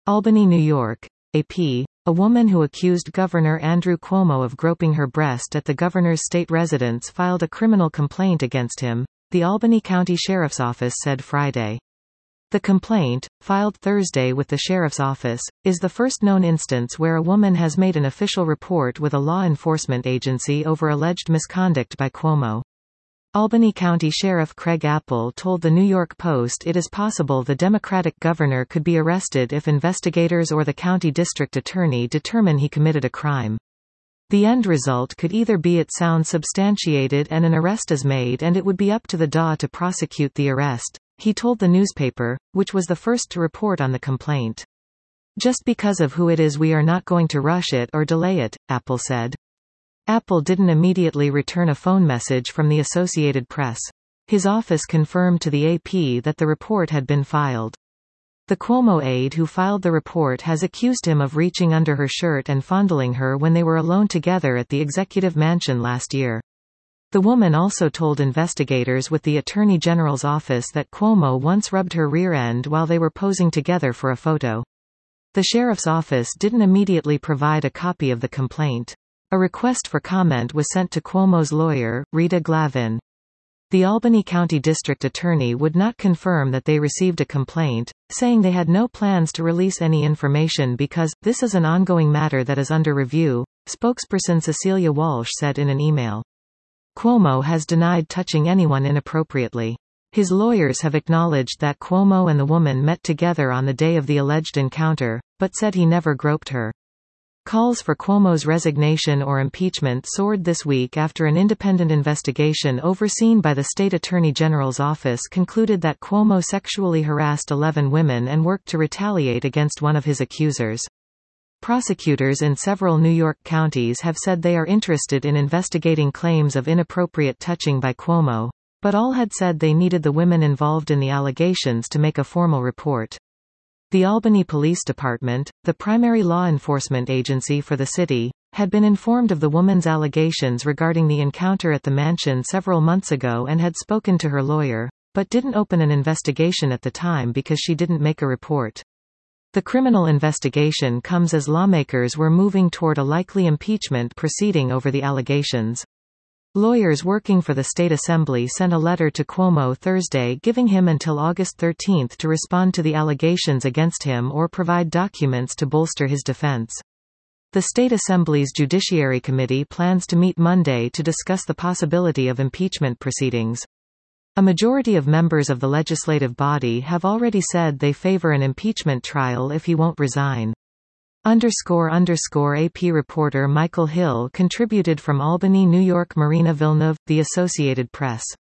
Albany, New York. AP. A woman who accused Governor Andrew Cuomo of groping her breast at the governor's state residence filed a criminal complaint against him, the Albany County Sheriff's Office said Friday. The complaint, filed Thursday with the Sheriff's Office, is the first known instance where a woman has made an official report with a law enforcement agency over alleged misconduct by Cuomo. Albany County Sheriff Craig Apple told the New York Post it is possible the Democratic governor could be arrested if investigators or the county district attorney determine he committed a crime. The end result could either be it sounds substantiated and an arrest is made, and it would be up to the DA to prosecute the arrest, he told the newspaper, which was the first to report on the complaint. Just because of who it is, we are not going to rush it or delay it, Apple said. Apple didn't immediately return a phone message from the Associated Press. His office confirmed to the AP that the report had been filed. The Cuomo aide who filed the report has accused him of reaching under her shirt and fondling her when they were alone together at the executive mansion last year. The woman also told investigators with the Attorney General's office that Cuomo once rubbed her rear end while they were posing together for a photo. The sheriff's office didn't immediately provide a copy of the complaint. A request for comment was sent to Cuomo's lawyer, Rita Glavin. The Albany County District Attorney would not confirm that they received a complaint, saying they had no plans to release any information because, this is an ongoing matter that is under review, spokesperson Cecilia Walsh said in an email. Cuomo has denied touching anyone inappropriately. His lawyers have acknowledged that Cuomo and the woman met together on the day of the alleged encounter, but said he never groped her. Calls for Cuomo's resignation or impeachment soared this week after an independent investigation overseen by the state attorney general's office concluded that Cuomo sexually harassed 11 women and worked to retaliate against one of his accusers. Prosecutors in several New York counties have said they are interested in investigating claims of inappropriate touching by Cuomo, but all had said they needed the women involved in the allegations to make a formal report. The Albany Police Department, the primary law enforcement agency for the city, had been informed of the woman's allegations regarding the encounter at the mansion several months ago and had spoken to her lawyer, but didn't open an investigation at the time because she didn't make a report. The criminal investigation comes as lawmakers were moving toward a likely impeachment proceeding over the allegations. Lawyers working for the state assembly sent a letter to Cuomo Thursday giving him until August 13 to respond to the allegations against him or provide documents to bolster his defense. The state assembly's Judiciary Committee plans to meet Monday to discuss the possibility of impeachment proceedings. A majority of members of the legislative body have already said they favor an impeachment trial if he won't resign. AP reporter Michael Hill contributed from Albany, New York. Marina Villeneuve, The Associated Press.